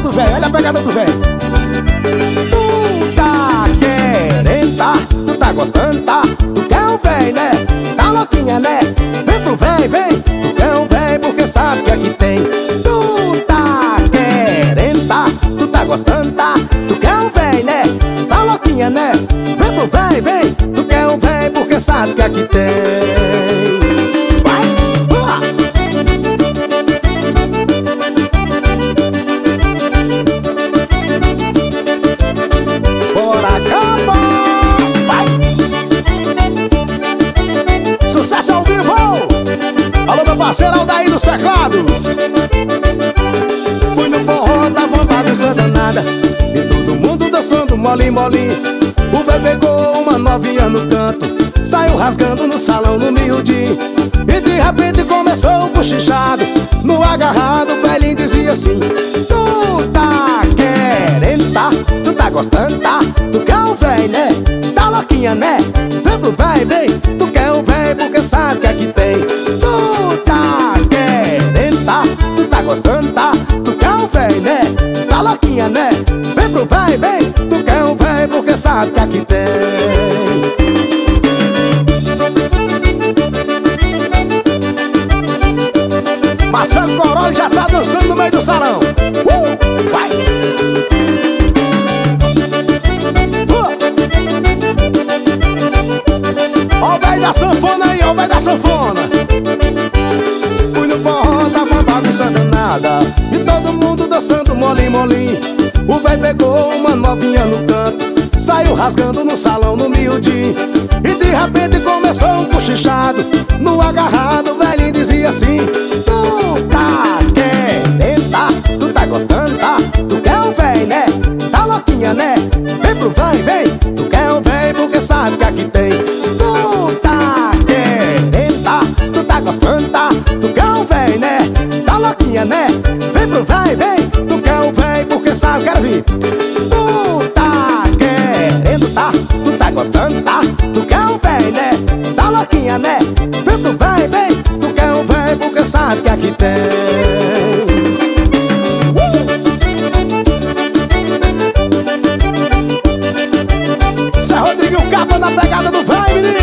do velho, olha a pegada do velho. Tu tá querendo, tá? Tu tá gostando, tá? Tu quer um véi, né? Tá louquinha, né? Vem pro véi, vem. Tu quer um véi porque sabe que aqui tem. Tu tá querendo, tá? Tu tá gostando, tá? Tu quer um véi, né? Tá louquinha, né? Vem pro véi, vem. Tu quer um véi porque sabe que aqui tem. Sucesso ao vivo! Alô, meu parceiro Aldair dos teclados. Fui no forró, tava uma bagunça danada e todo mundo dançando mole, mole. O véio pegou uma novinha no canto, saiu rasgando no salão no miudinho. E de repente começou o cochichado. No agarrado o velhinho dizia assim: tu tá querendo, tá? Tu tá gostando, tá? Tu quer um véi, né? Tá louquinha, né? Vem pro véi, vem. Tu quer um véi porque sabe que aqui tem. Tu tá querendo, tá? Tu tá gostando, tá? Tu quer um véi, né? Tá louquinha, né? Vem pro véi, vem. Tu quer um véi porque sabe que aqui tem. Marcelo Coroli já tá dançando no meio do salão. Vai! Ó o véio da sanfona aí, ó o véio da sanfona. Fui no forró, tava uma bagunça danada e todo mundo dançando mole, mole. O véio pegou uma novinha no canto, saiu rasgando no salão no miudinho. E de repente começou um cochichado. No agarrado o velhinho dizia assim: tu tá querendo, tá? Tu tá gostando, tá? Tu quer um véi, né? Tá louquinha, né? Vem pro véi, vem. Tu quer um véi porque sabe que aqui tem. Tu tá querendo, tá? Tu tá gostando, tá? Tu quer um véi, né? Tá louquinha, né? Vem pro véi, vem. Tu quer um véi porque sabe, quero vir. Tu tá querendo, tá? Tu tá gostando, tá? Tu quer um véi, né? Tá louquinha, né? Vem pro véi, vem. Tu quer um véi porque sabe que aqui tem. Zé Rodrigo Capa na pegada do véi, menino.